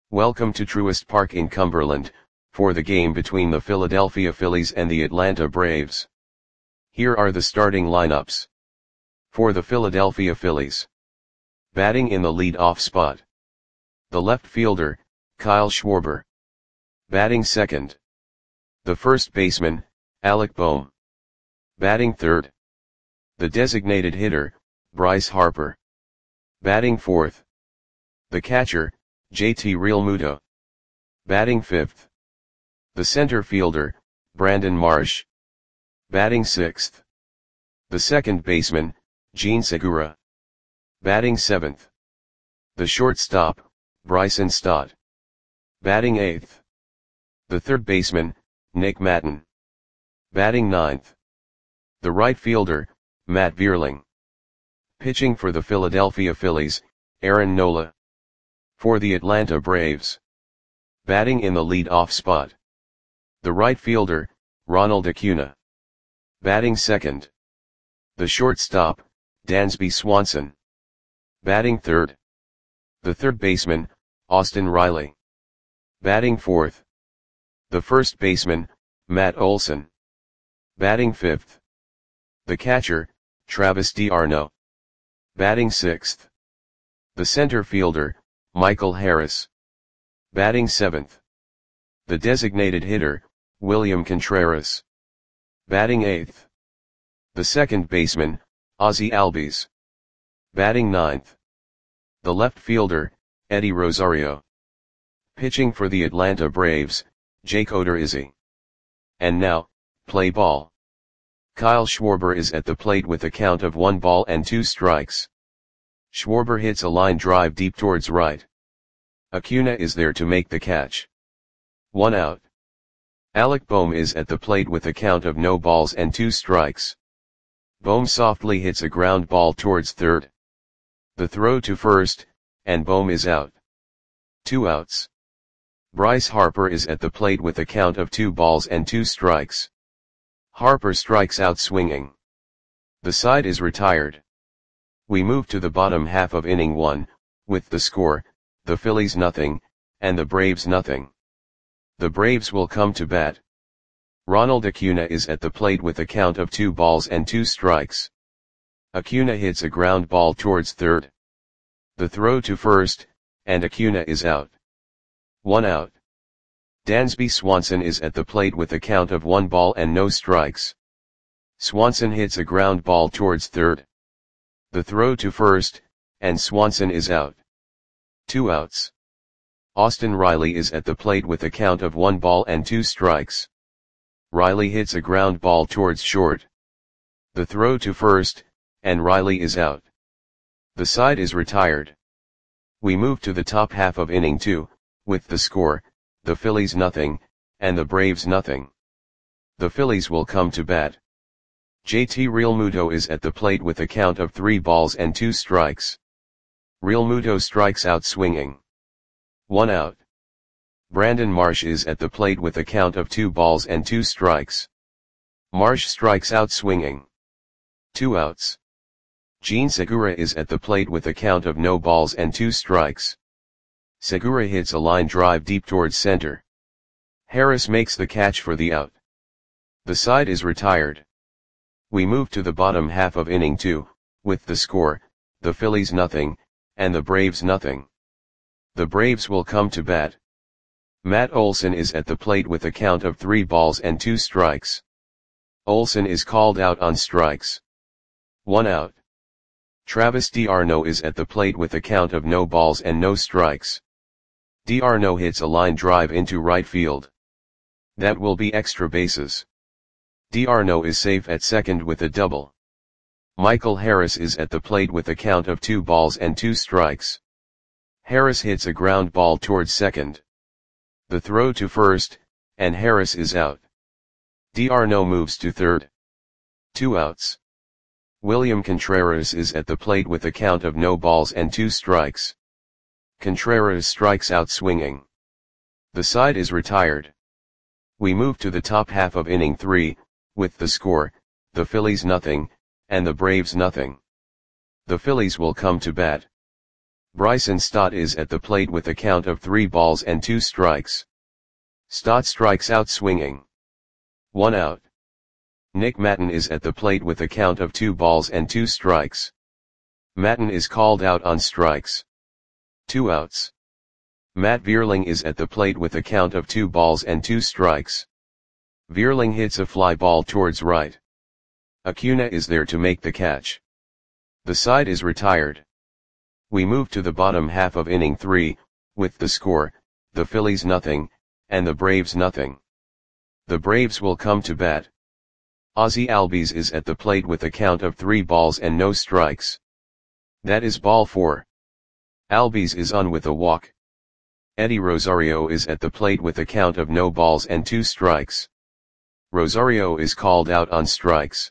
Welcome to Truist Park in Cumberland, for the game between the Philadelphia Phillies and the Atlanta Braves. Here are the starting lineups. For the Philadelphia Phillies. Batting in the lead-off spot. The left fielder, Kyle Schwarber. Batting second. The first baseman, Alec Bohm. Batting third. The designated hitter, Bryce Harper. Batting fourth. The catcher, JT Realmuto. Batting fifth. The center fielder, Brandon Marsh. Batting sixth. The second baseman, Jean Segura. Batting seventh. The shortstop, Bryson Stott. Batting eighth. The third baseman, Nick Maton. Batting ninth. The right fielder, Matt Vierling. Pitching for the Philadelphia Phillies, Aaron Nola. For the Atlanta Braves. Batting in the lead-off spot. The right fielder, Ronald Acuna. Batting second. The shortstop, Dansby Swanson. Batting third. The third baseman, Austin Riley. Batting fourth. The first baseman, Matt Olson. Batting fifth. The catcher, Travis d'Arnaud. Batting sixth. The center fielder, Michael Harris. Batting seventh. The designated hitter, William Contreras. Batting eighth. The second baseman, Ozzie Albies. Batting ninth. The left fielder, Eddie Rosario. Pitching for the Atlanta Braves, Jake Odorizzi. And now, play ball. Kyle Schwarber is at the plate with a count of 1 ball and 2 strikes. Schwarber hits a line drive deep towards right. Acuna is there to make the catch. 1 out. Alec Bohm is at the plate with a count of no balls and 2 strikes. Bohm softly hits a ground ball towards third. The throw to first, and Bohm is out. 2 outs. Bryce Harper is at the plate with a count of 2 balls and 2 strikes. Harper strikes out swinging. The side is retired. We move to the bottom half of inning 1, with the score, the Phillies nothing, and the Braves nothing. The Braves will come to bat. Ronald Acuna is at the plate with a count of 2 balls and 2 strikes. Acuna hits a ground ball towards third. The throw to first, and Acuna is out. 1 out. Dansby Swanson is at the plate with a count of 1 ball and no strikes. Swanson hits a ground ball towards third. The throw to first, and Swanson is out. 2 outs. Austin Riley is at the plate with a count of 1 ball and 2 strikes. Riley hits a ground ball towards short. The throw to first, and Riley is out. The side is retired. We move to the top half of inning 2, with the score, the Phillies nothing, and the Braves nothing. The Phillies will come to bat. JT Realmuto is at the plate with a count of 3 balls and 2 strikes. Realmuto strikes out swinging. 1 out. Brandon Marsh is at the plate with a count of 2 balls and 2 strikes. Marsh strikes out swinging. 2 outs. Jean Segura is at the plate with a count of no balls and 2 strikes. Segura hits a line drive deep towards center. Harris makes the catch for the out. The side is retired. We move to the bottom half of inning 2, with the score, the Phillies nothing, and the Braves nothing. The Braves will come to bat. Matt Olson is at the plate with a count of 3 balls and 2 strikes. Olson is called out on strikes. 1 out. Travis d'Arnaud is at the plate with a count of no balls and no strikes. d'Arnaud hits a line drive into right field. That will be extra bases. d'Arnaud is safe at second with a double. Michael Harris is at the plate with a count of 2 balls and 2 strikes. Harris hits a ground ball towards second. The throw to first, and Harris is out. d'Arnaud moves to third. 2 outs. William Contreras is at the plate with a count of no balls and 2 strikes. Contreras strikes out swinging. The side is retired. We move to the top half of inning 3, with the score, the Phillies nothing, and the Braves nothing. The Phillies will come to bat. Bryson Stott is at the plate with a count of 3 balls and 2 strikes. Stott strikes out swinging. 1 out. Nick Maton is at the plate with a count of 2 balls and 2 strikes. Maton is called out on strikes. 2 outs. Matt Vierling is at the plate with a count of 2 balls and 2 strikes. Vierling hits a fly ball towards right. Acuna is there to make the catch. The side is retired. We move to the bottom half of inning 3, with the score, the Phillies nothing, and the Braves nothing. The Braves will come to bat. Ozzie Albies is at the plate with a count of 3 balls and no strikes. That is ball 4. Albies is on with a walk. Eddie Rosario is at the plate with a count of no balls and 2 strikes. Rosario is called out on strikes.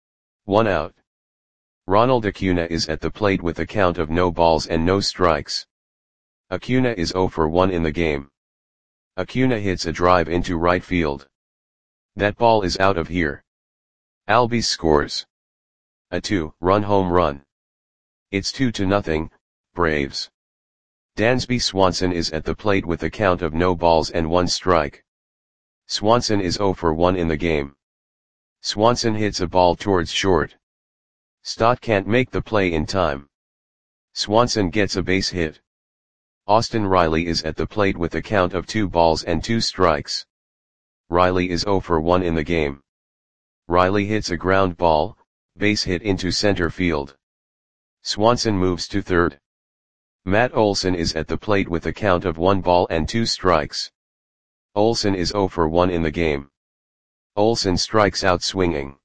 1 out. Ronald Acuna is at the plate with a count of no balls and no strikes. Acuna is 0 for 1 in the game. Acuna hits a drive into right field. That ball is out of here. Albies scores a 2-run home run. It's 2-0, Braves. Dansby Swanson is at the plate with a count of no balls and 1 strike. Swanson is 0 for 1 in the game. Swanson hits a ball towards short. Stott can't make the play in time. Swanson gets a base hit. Austin Riley is at the plate with a count of 2 balls and 2 strikes. Riley is 0 for 1 in the game. Riley hits a ground ball, base hit into center field. Swanson moves to third. Matt Olson is at the plate with a count of 1 ball and 2 strikes. Olson is 0 for 1 in the game. Olson strikes out swinging.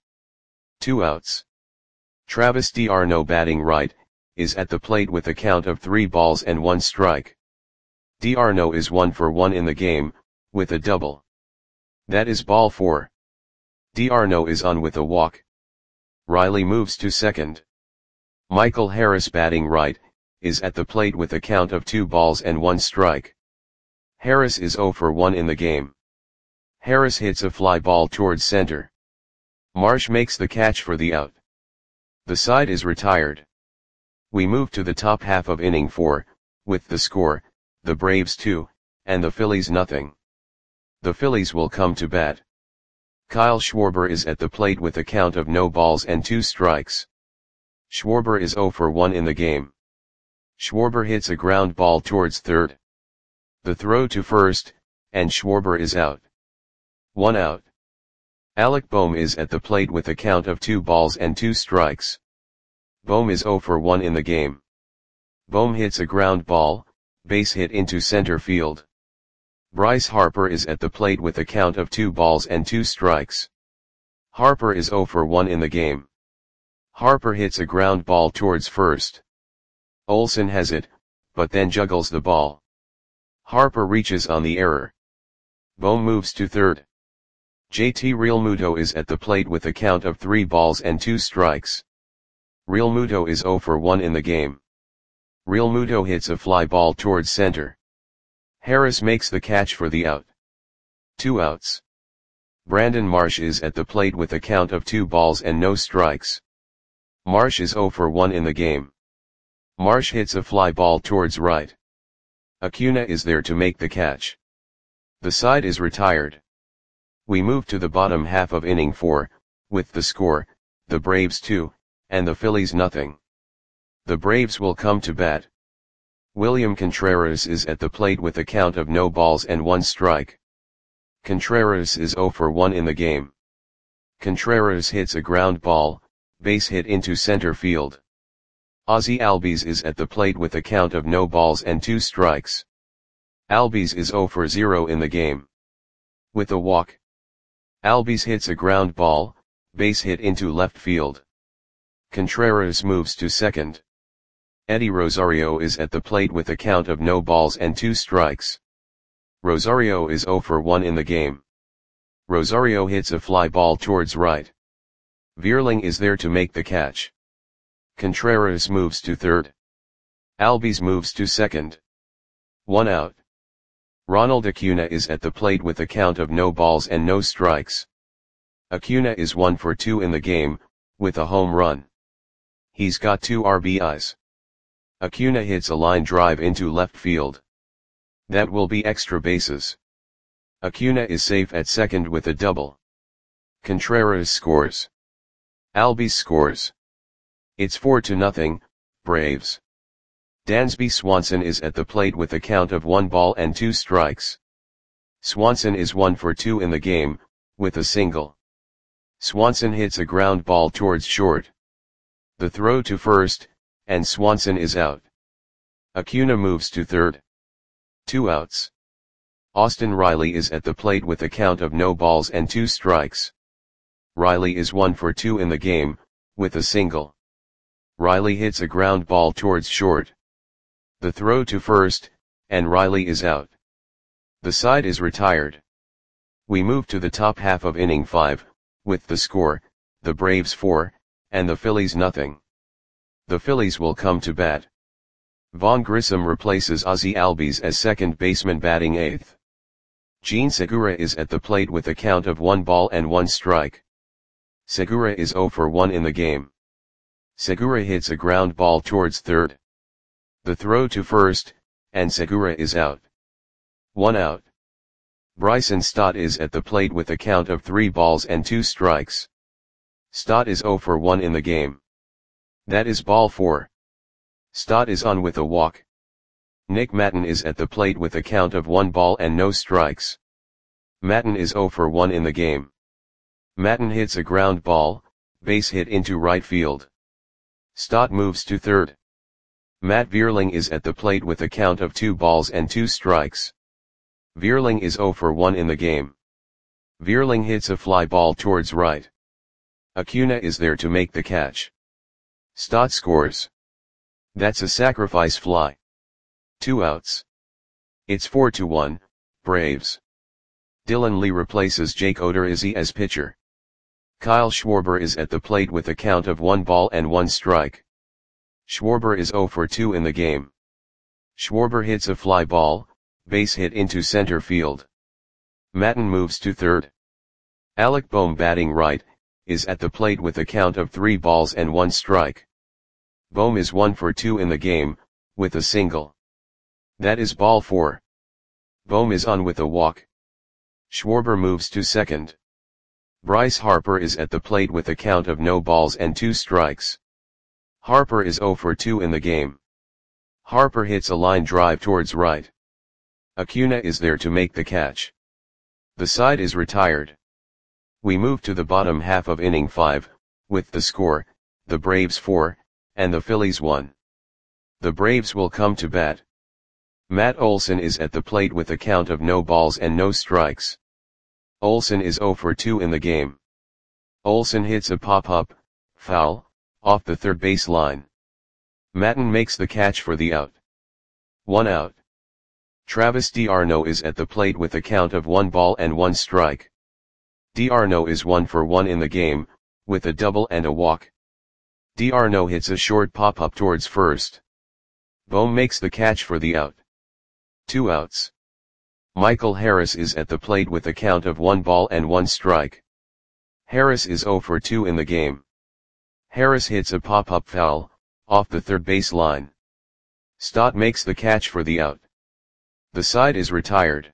2 outs. Travis d'Arnaud batting right, is at the plate with a count of 3 balls and 1 strike. d'Arnaud is 1 for 1 in the game, with a double. That is ball 4. d'Arnaud is on with a walk. Riley moves to second. Michael Harris batting right, is at the plate with a count of 2 balls and 1 strike. Harris is 0 for 1 in the game. Harris hits a fly ball towards center. Marsh makes the catch for the out. The side is retired. We move to the top half of inning 4, with the score, the Braves 2, and the Phillies nothing. The Phillies will come to bat. Kyle Schwarber is at the plate with a count of no balls and 2 strikes. Schwarber is 0 for 1 in the game. Schwarber hits a ground ball towards third. The throw to first, and Schwarber is out. 1 out. Alec Bohm is at the plate with a count of 2 balls and 2 strikes. Bohm is 0 for 1 in the game. Bohm hits a ground ball, base hit into center field. Bryce Harper is at the plate with a count of 2 balls and 2 strikes. Harper is 0 for 1 in the game. Harper hits a ground ball towards first. Olson has it, but then juggles the ball. Harper reaches on the error. Bohm moves to third. JT Realmuto is at the plate with a count of 3 balls and 2 strikes. Realmuto is 0 for 1 in the game. Realmuto hits a fly ball towards center. Harris makes the catch for the out. 2 outs. Brandon Marsh is at the plate with a count of 2 balls and no strikes. Marsh is 0 for 1 in the game. Marsh hits a fly ball towards right. Acuna is there to make the catch. The side is retired. We move to the bottom half of inning 4, with the score, the Braves 2, and the Phillies nothing. The Braves will come to bat. William Contreras is at the plate with a count of no balls and 1 strike. Contreras is 0 for 1 in the game. Contreras hits a ground ball, base hit into center field. Ozzie Albies is at the plate with a count of no balls and 2 strikes. Albies is 0 for 0 in the game. With a walk. Albies hits a ground ball, base hit into left field. Contreras moves to second. Eddie Rosario is at the plate with a count of no balls and 2 strikes. Rosario is 0 for 1 in the game. Rosario hits a fly ball towards right. Vierling is there to make the catch. Contreras moves to third. Albies moves to second. 1 out. Ronald Acuna is at the plate with a count of no balls and no strikes. Acuna is 1 for 2 in the game, with a home run. He's got 2 RBIs. Acuna hits a line drive into left field. That will be extra bases. Acuna is safe at second with a double. Contreras scores. Albies scores. It's 4-0, Braves. Dansby Swanson is at the plate with a count of 1 ball and 2 strikes. Swanson is 1 for 2 in the game, with a single. Swanson hits a ground ball towards short. The throw to first, and Swanson is out. Acuna moves to third. 2 outs. Austin Riley is at the plate with a count of no balls and 2 strikes. Riley is 1 for 2 in the game, with a single. Riley hits a ground ball towards short. The throw to first, and Riley is out. The side is retired. We move to the top half of inning 5, with the score, the Braves 4, and the Phillies nothing. The Phillies will come to bat. Vaughn Grissom replaces Ozzie Albies as second baseman batting 8th. Jean Segura is at the plate with a count of 1 ball and 1 strike. Segura is 0 for 1 in the game. Segura hits a ground ball towards third. The throw to first, and Segura is out. 1 out. Bryson Stott is at the plate with a count of 3 balls and 2 strikes. Stott is 0 for 1 in the game. That is ball 4. Stott is on with a walk. Nick Maton is at the plate with a count of 1 ball and no strikes. Maton is 0 for 1 in the game. Maton hits a ground ball, base hit into right field. Stott moves to third. Matt Vierling is at the plate with a count of 2 balls and 2 strikes. Vierling is 0 for 1 in the game. Vierling hits a fly ball towards right. Acuna is there to make the catch. Stott scores. That's a sacrifice fly. 2 outs. It's 4-1, Braves. Dylan Lee replaces Jake Odorizzi as pitcher. Kyle Schwarber is at the plate with a count of 1 ball and 1 strike. Schwarber is 0 for 2 in the game. Schwarber hits a fly ball, base hit into center field. Maton moves to third. Alec Bohm batting right, is at the plate with a count of 3 balls and 1 strike. Bohm is 1 for 2 in the game, with a single. That is ball 4. Bohm is on with a walk. Schwarber moves to second. Bryce Harper is at the plate with a count of no balls and 2 strikes. Harper is 0 for 2 in the game. Harper hits a line drive towards right. Acuna is there to make the catch. The side is retired. We move to the bottom half of inning 5, with the score, the Braves 4, and the Phillies 1. The Braves will come to bat. Matt Olson is at the plate with a count of no balls and no strikes. Olson is 0 for 2 in the game. Olson hits a pop-up, foul, off the third base line. Maton makes the catch for the out. 1 out. Travis d'Arnaud is at the plate with a count of 1 ball and 1 strike. d'Arnaud is 1 for 1 in the game, with a double and a walk. d'Arnaud hits a short pop-up towards first. Bohm makes the catch for the out. 2 outs. Michael Harris is at the plate with a count of 1 ball and 1 strike. Harris is 0 for 2 in the game. Harris hits a pop-up foul, off the third base line. Stott makes the catch for the out. The side is retired.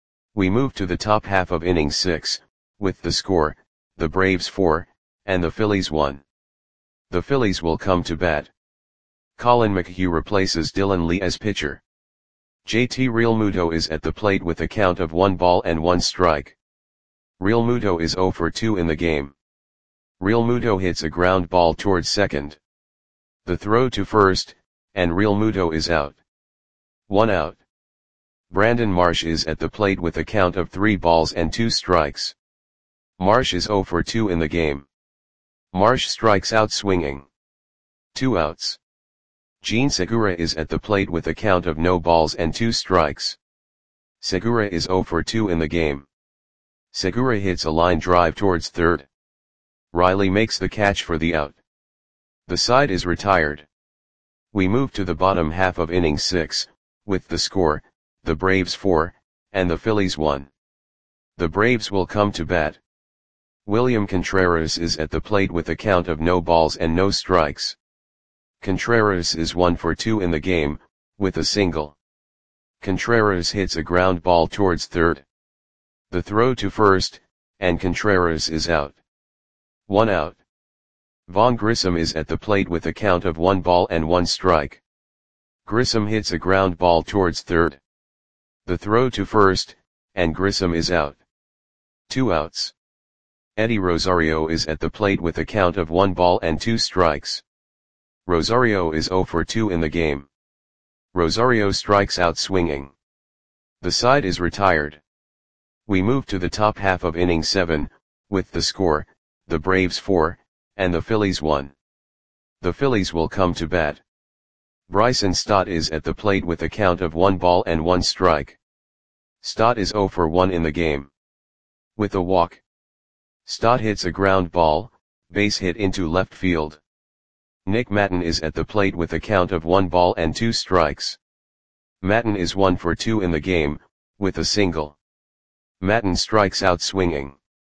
We move to the top half of inning 6, with the score, the Braves 4, and the Phillies 1. The Phillies will come to bat. Colin McHugh replaces Dylan Lee as pitcher. JT Realmuto is at the plate with a count of 1 ball and 1 strike. Realmuto is 0 for 2 in the game. Realmuto hits a ground ball towards second. The throw to first, and Realmuto is out. 1 out. Brandon Marsh is at the plate with a count of 3 balls and 2 strikes. Marsh is 0 for 2 in the game. Marsh strikes out swinging. 2 outs. Jean Segura is at the plate with a count of no balls and 2 strikes. Segura is 0 for 2 in the game. Segura hits a line drive towards third. Riley makes the catch for the out. The side is retired. We move to the bottom half of inning 6, with the score, the Braves 4, and the Phillies 1. The Braves will come to bat. William Contreras is at the plate with a count of no balls and no strikes. Contreras is 1 for 2 in the game, with a single. Contreras hits a ground ball towards third. The throw to first, and Contreras is out. 1 out. Vaughn Grissom is at the plate with a count of 1 ball and 1 strike. Grissom hits a ground ball towards third. The throw to first, and Grissom is out. 2 outs. Eddie Rosario is at the plate with a count of 1 ball and 2 strikes. Rosario is 0 for 2 in the game. Rosario strikes out swinging. The side is retired. We move to the top half of inning 7, with the score, the Braves 4, and the Phillies 1. The Phillies will come to bat. Bryson Stott is at the plate with a count of 1 ball and 1 strike. Stott is 0 for 1 in the game. With a walk. Stott hits a ground ball, base hit into left field. Nick Maton is at the plate with a count of 1 ball and 2 strikes. Maton is 1 for 2 in the game, with a single. Maton strikes out swinging.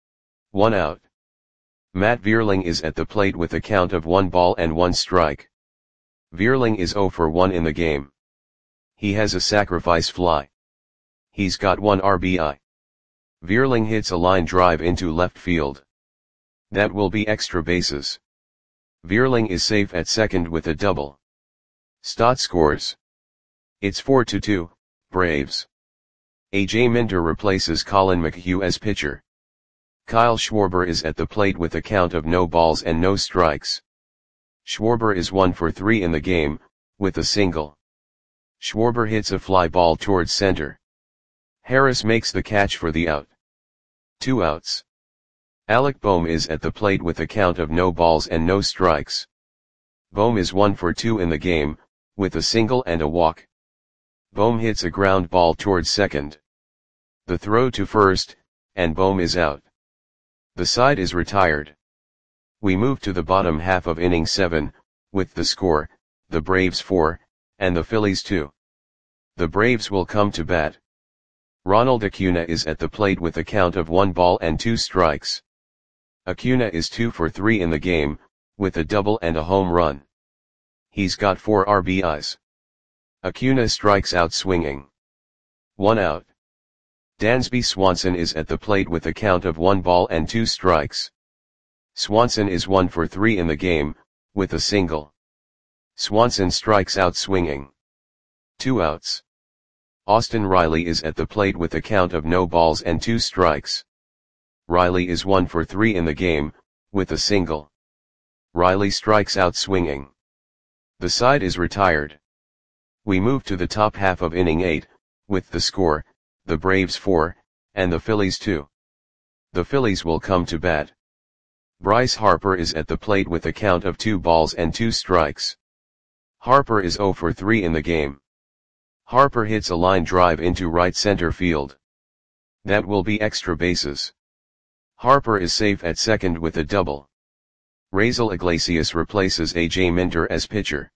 1 out. Matt Vierling is at the plate with a count of 1 ball and 1 strike. Vierling is 0 for 1 in the game. He has a sacrifice fly. He's got 1 RBI. Vierling hits a line drive into left field. That will be extra bases. Vierling is safe at second with a double. Stott scores. It's 4-2, Braves. A.J. Minter replaces Colin McHugh as pitcher. Kyle Schwarber is at the plate with a count of no balls and no strikes. Schwarber is 1 for 3 in the game, with a single. Schwarber hits a fly ball towards center. Harris makes the catch for the out. 2 outs. Alec Bohm is at the plate with a count of no balls and no strikes. Bohm is 1 for 2 in the game, with a single and a walk. Bohm hits a ground ball towards second. The throw to first, and Bohm is out. The side is retired. We move to the bottom half of inning 7, with the score, the Braves 4, and the Phillies 2. The Braves will come to bat. Ronald Acuna is at the plate with a count of 1 ball and 2 strikes. Acuna is 2 for 3 in the game, with a double and a home run. He's got 4 RBIs. Acuna strikes out swinging. 1 out. Dansby Swanson is at the plate with a count of 1 ball and 2 strikes. Swanson is 1 for 3 in the game, with a single. Swanson strikes out swinging. 2 outs. Austin Riley is at the plate with a count of no balls and 2 strikes. Riley is 1 for 3 in the game, with a single. Riley strikes out swinging. The side is retired. We move to the top half of inning 8, with the score, the Braves 4, and the Phillies 2. The Phillies will come to bat. Bryce Harper is at the plate with a count of 2 balls and 2 strikes. Harper is 0 for 3 in the game. Harper hits a line drive into right center field. That will be extra bases. Harper is safe at second with a double. Raisel Iglesias replaces A.J. Minter as pitcher.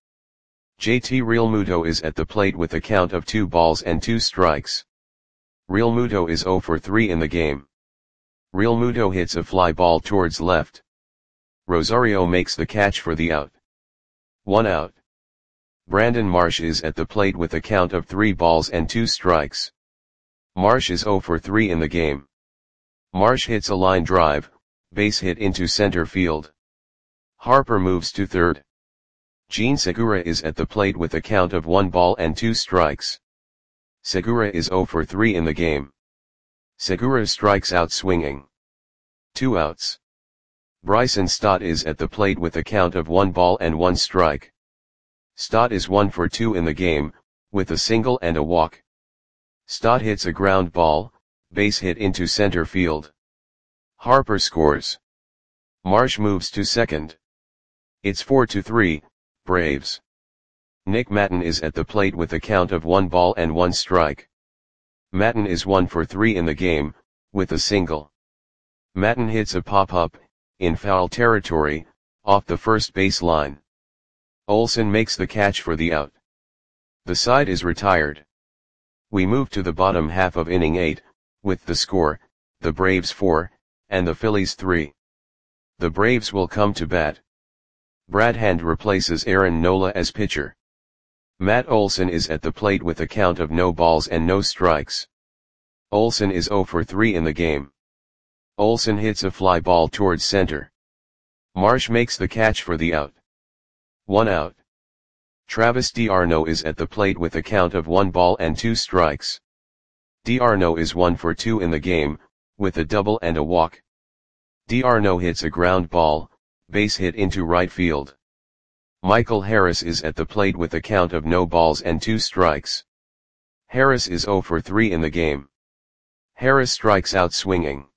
JT Realmuto is at the plate with a count of 2 balls and 2 strikes. Realmuto is 0 for 3 in the game. Realmuto hits a fly ball towards left. Rosario makes the catch for the out. 1 out. Brandon Marsh is at the plate with a count of 3 balls and 2 strikes. Marsh is 0 for 3 in the game. Marsh hits a line drive, base hit into center field. Harper moves to third. Gene Segura is at the plate with a count of 1 ball and 2 strikes. Segura is 0 for 3 in the game. Segura strikes out swinging. 2 outs. Bryson Stott is at the plate with a count of 1 ball and 1 strike. Stott is 1 for 2 in the game, with a single and a walk. Stott hits a ground ball, base hit into center field. Harper scores. Marsh moves to second. It's 4-3, Braves. Nick Maton is at the plate with a count of 1 ball and 1 strike. Maton is 1 for 3 in the game, with a single. Maton hits a pop-up, in foul territory, off the first base line. Olsen makes the catch for the out. The side is retired. We move to the bottom half of inning 8, with the score, the Braves 4, and the Phillies 3. The Braves will come to bat. Brad Hand replaces Aaron Nola as pitcher. Matt Olson is at the plate with a count of no balls and no strikes. Olson is 0 for 3 in the game. Olson hits a fly ball towards center. Marsh makes the catch for the out. 1 out. Travis d'Arnaud is at the plate with a count of 1 ball and 2 strikes. d'Arnaud is 1 for 2 in the game, with a double and a walk. d'Arnaud hits a ground ball, base hit into right field. Michael Harris is at the plate with a count of no balls and 2 strikes. Harris is 0 for 3 in the game. Harris strikes out swinging.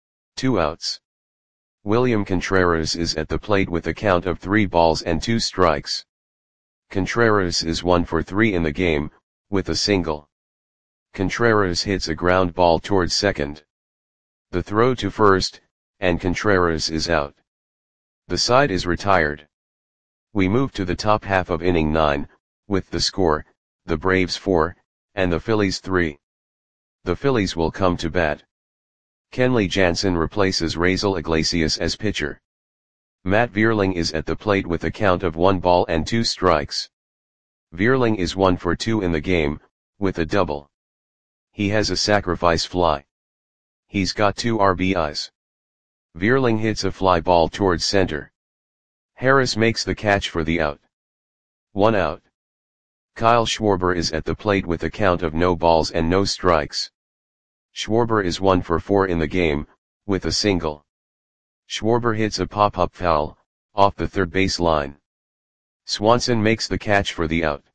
2 outs. William Contreras is at the plate with a count of 3 balls and 2 strikes. Contreras is 1 for 3 in the game, with a single. Contreras hits a ground ball towards second. The throw to first, and Contreras is out. The side is retired. We move to the top half of inning 9, with the score, the Braves 4, and the Phillies 3. The Phillies will come to bat. Kenley Jansen replaces Raisel Iglesias as pitcher. Matt Vierling is at the plate with a count of 1 ball and 2 strikes. Vierling is 1 for 2 in the game, with a double. He has a sacrifice fly. He's got 2 RBIs. Vierling hits a fly ball towards center. Harris makes the catch for the out. 1 out. Kyle Schwarber is at the plate with a count of no balls and no strikes. Schwarber is 1 for 4 in the game, with a single. Schwarber hits a pop-up foul, off the third base line. Swanson makes the catch for the out.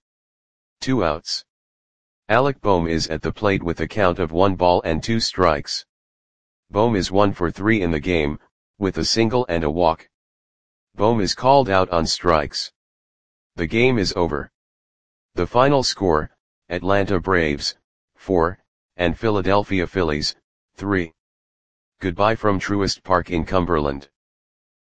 2 outs. Alec Bohm is at the plate with a count of 1 ball and 2 strikes. Bohm is 1 for 3 in the game, with a single and a walk. Bohm is called out on strikes. The game is over. The final score, Atlanta Braves, 4, and Philadelphia Phillies, 3. Goodbye from Truist Park in Cumberland.